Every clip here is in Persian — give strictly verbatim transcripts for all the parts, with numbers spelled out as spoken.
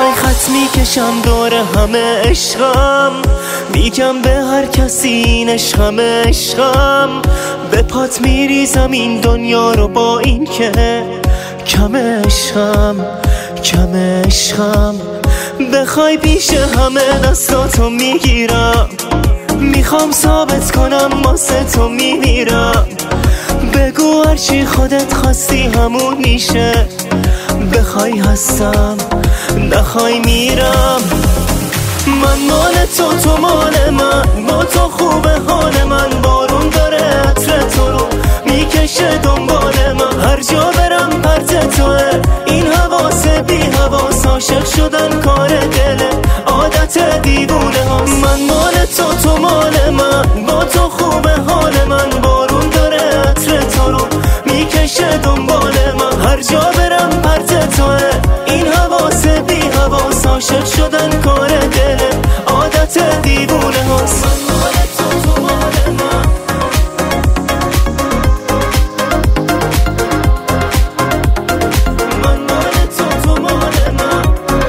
میای خط میکشم دور همه عشقم، میگم به هر کسی این عشقم عشقم. به پات میریزم این دنیا رو با این که کم عشقم کم عشقم. بخوای پیش همه دستاتو میگیرم، میخوام ثابت کنم واسه تو میمیرم. بگو هرچی خودت خواستی همون میشه، بخوای هستم نخوای میرم. من مال تو تو مال من، با تو خوبه حال من. بارون داره عطر تو رو میکشه دنبال من، هر جا برم پرت توه. این حواس بی حواس، عاشق شدن کار دله، عادت دیوونه هاست. من مال تو تو مال من، با تو خوبه حال من. بارون داره عطر تو رو میکشه دنبال من، هر جا برم پرت توه. این حواس بی حواس، عاشق شدن کار دله، عادت دیوونه هاست. من مال تو تو مال من، من مال تو تو مال من.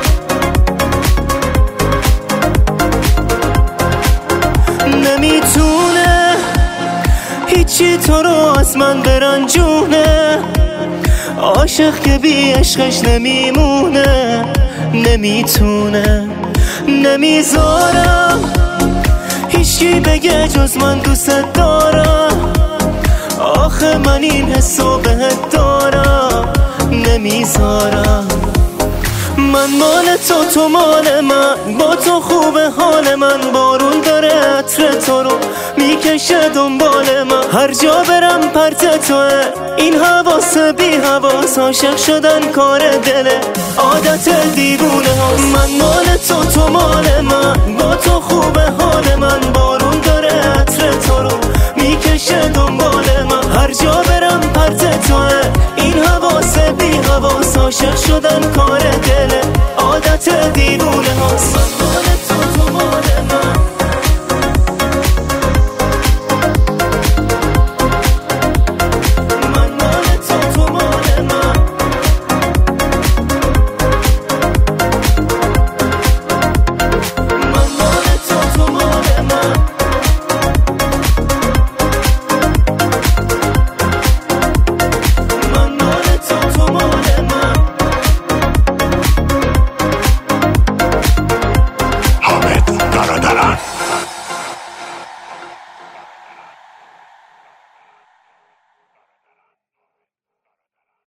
نمیتونه هیچی تو رو از من برنجونه، عاشق که بی عشقش نمیمونه. نمیتونه نمیذارم هیچی بگه جز من دوست دارم. آخه من این حسو بهت دارم، نمیذارم. من مال تو تو مال من، با تو خوبه حال من. بارون داره عطر تو رو میکشه دنبال من، هر جا برم پرت توه. این حواس بی حواس، عاشق شدن کار دله، عادت دیوونه هاست. من مال تو تو مال من، با تو خوبه حال من. بارون داره عطر تو رو میکشه دنبال من، هر جا برم پرت توه. این حواس بی حواس، عاشق شدن کار دله، عادت دیوونه هاست. من مال تو تو مال من.